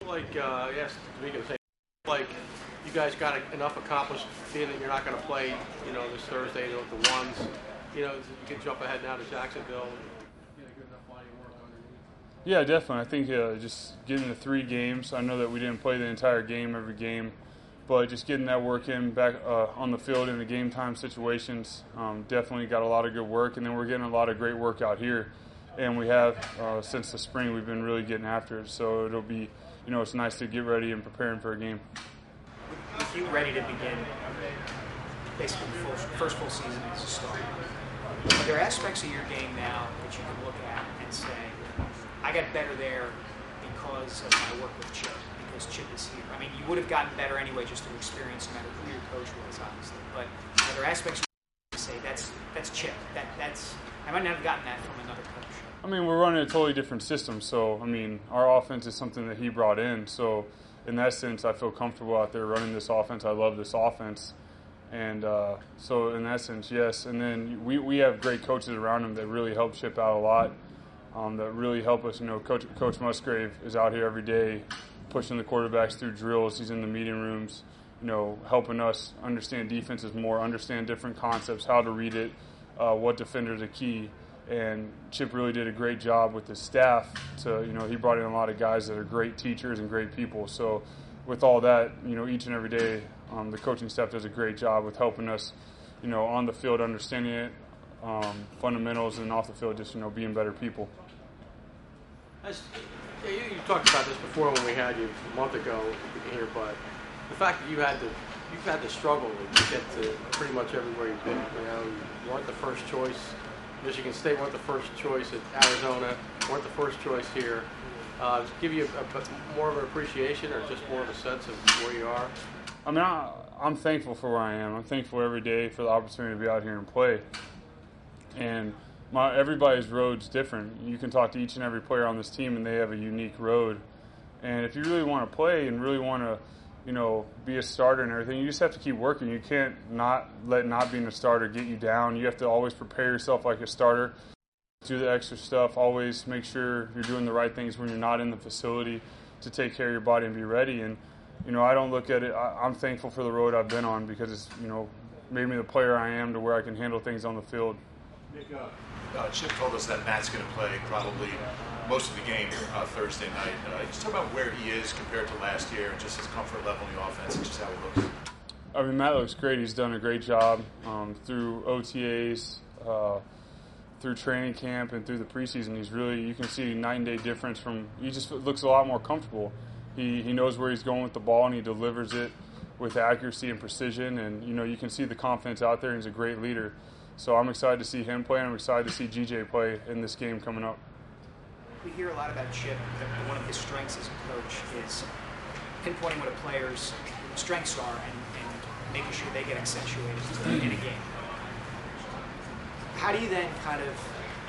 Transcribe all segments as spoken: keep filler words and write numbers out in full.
like, uh, yes, we can say, like, you guys got enough accomplished, being that you're not going to play, you know, this Thursday with the ones. You know, you can jump ahead now to Jacksonville and get a good enough body of work underneath. Yeah, definitely. I think uh, just getting the three games. I know that we didn't play the entire game every game, but just getting that work in back uh, on the field in the game time situations, um, definitely got a lot of good work. And then we're getting a lot of great work out here. And we have, uh, since the spring, we've been really getting after it. So it'll be, you know, it's nice to get ready and preparing for a game. With you ready to begin basically the full, first full season as a starter, are there aspects of your game now that you can look at and say, I got better there because of my work with Chip, because Chip is here? I mean, you would have gotten better anyway just through experience, no matter who your coach was, obviously. But are there aspects you say, that's that's Chip, that that's I might not have gotten that from another coach? I mean, we're running a totally different system. So, I mean, our offense is something that he brought in. So, in that sense, I feel comfortable out there running this offense. I love this offense. And uh, so, in that sense, yes. And then we, we have great coaches around him that really help Chip out a lot, um, that really help us. You know, Coach, Coach Musgrave is out here every day pushing the quarterbacks through drills. He's in the meeting rooms, you know, helping us understand defenses more, understand different concepts, how to read it, uh, what defenders are key. And Chip really did a great job with his staff to, you know, he brought in a lot of guys that are great teachers and great people. So with all that, you know, each and every day, um, the coaching staff does a great job with helping us, you know, on the field, understanding it, um, fundamentals, and off the field, just, you know, being better people. As, you, you talked about this before when we had you a month ago here, but the fact that you had to, you've had to struggle to get to pretty much everywhere you've been. You know, you weren't the first choice. Michigan State weren't the first choice at Arizona, weren't the first choice here. Uh, give you a, a, more of an appreciation or just more of a sense of where you are? I mean, I, I'm thankful for where I am. I'm thankful every day for the opportunity to be out here and play. And my everybody's road's different. You can talk to each and every player on this team, and they have a unique road. And if you really want to play and really want to, you know, be a starter and everything, you just have to keep working. You can't not let not being a starter get you down. You have to always prepare yourself like a starter. Do the extra stuff. Always make sure you're doing the right things when you're not in the facility to take care of your body and be ready. And, you know, I don't look at it. I, I'm thankful for the road I've been on because it's, you know, made me the player I am to where I can handle things on the field. Nick, uh, uh, Chip told us that Matt's going to play probably most of the game uh, Thursday night. Uh, just talk about where he is compared to last year and just his comfort level in the offense and just how he looks. I mean, Matt looks great. He's done a great job um, through O T As, uh, through training camp, and through the preseason. He's really, you can see night and day difference from, he just looks a lot more comfortable. He he knows where he's going with the ball, and he delivers it with accuracy and precision. And, you know, you can see the confidence out there, and he's a great leader. So I'm excited to see him play, and I'm excited to see G J play in this game coming up. We hear a lot about Chip, that one of his strengths as a coach is pinpointing what a player's strengths are and, and making sure they get accentuated in a game. How do you then kind of,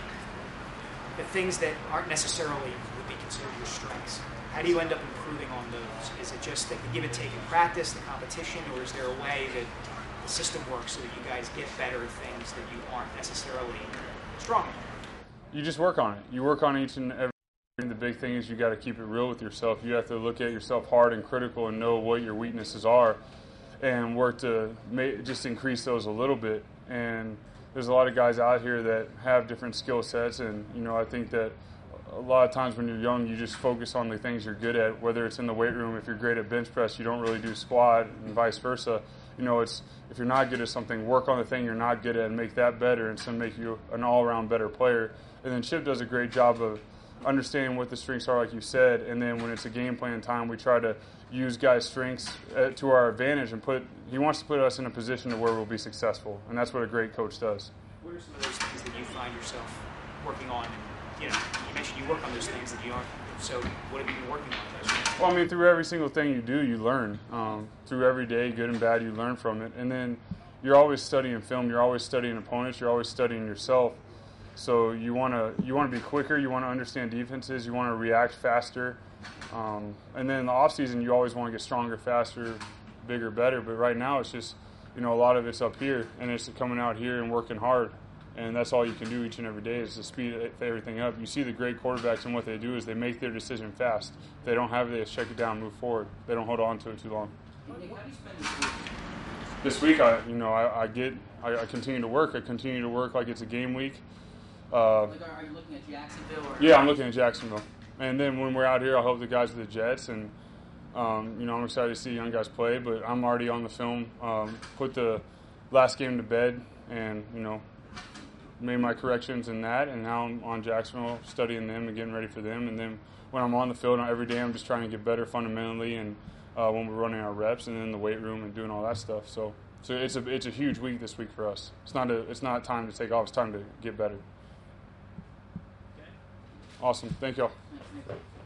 the things that aren't necessarily would be considered your strengths, how do you end up improving on those? Is it just that the give and take in practice, the competition, or is there a way that the system works so that you guys get better at things that you aren't necessarily strong in? You just work on it. You work on each and every. The big thing is you got to keep it real with yourself. You have to look at yourself hard and critical and know what your weaknesses are, and work to make, just increase those a little bit. And there's a lot of guys out here that have different skill sets, and you know I think that a lot of times when you're young, you just focus on the things you're good at. Whether it's in the weight room, if you're great at bench press, you don't really do squat, and vice versa. You know, it's if you're not good at something, work on the thing you're not good at and make that better, and so make you an all-around better player. And then Chip does a great job of understanding what the strengths are, like you said, and then when it's a game plan time, we try to use guys' strengths uh, to our advantage and put. He wants to put us in a position to where we'll be successful, and that's what a great coach does. What are some of those things that you find yourself working on? You know, you mentioned you work on those things that you aren't. So, what have you been working on? Well, I mean, through every single thing you do, you learn. Um, through every day, good and bad, you learn from it, and then you're always studying film. You're always studying opponents. You're always studying yourself. So you want to you want to be quicker. You want to understand defenses. You want to react faster. Um, and then in the off season, you always want to get stronger, faster, bigger, better. But right now, it's just you know a lot of it's up here, and it's coming out here and working hard. And that's all you can do each and every day is to speed everything up. You see the great quarterbacks, and what they do is they make their decision fast. If they don't have it, they just check it down, move forward. They don't hold on to it too long. Nick, how do you spend this week? This week, I you know I, I get I, I continue to work. I continue to work like it's a game week. Uh, Like, are, are you looking at Jacksonville? Or yeah, I'm looking at Jacksonville. And then when we're out here, I'll help the guys with the Jets, and um, you know I'm excited to see young guys play. But I'm already on the film. Um, put the last game to bed, and you know. Made my corrections in that, and now I'm on Jacksonville studying them and getting ready for them. And then when I'm on the field every day, I'm just trying to get better fundamentally, and uh, when we're running our reps, and then in the weight room and doing all that stuff. So, so it's a it's a huge week this week for us. It's not a it's not time to take off. It's time to get better. Awesome. Thank y'all. Thanks, Nick.